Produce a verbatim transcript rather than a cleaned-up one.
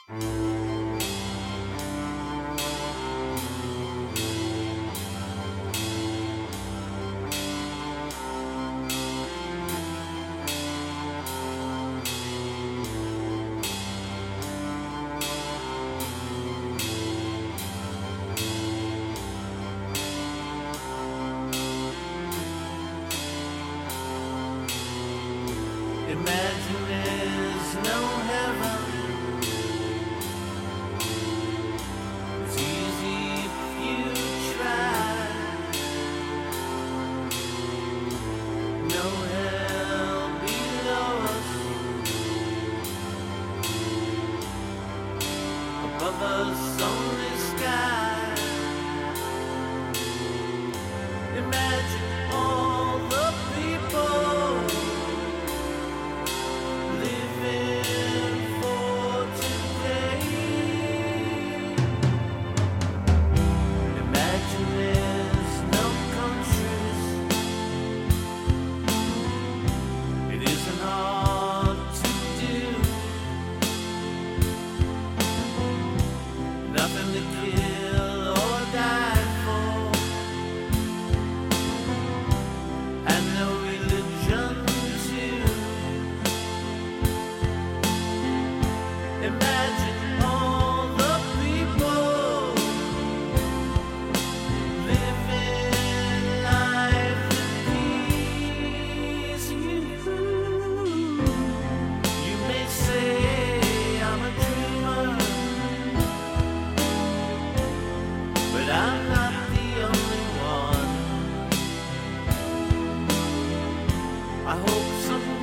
Imagine there's no heaven. It's easy if you try. No hell below us, above us only sky. Imagine all the people living for today. Imagine there's no countries. It isn't hard to do. Nothing to kill or die for, and no religion too. Imagine all the people living life in peace. You, you may say I'm a dreamer, but I'm not the only one. I hope someday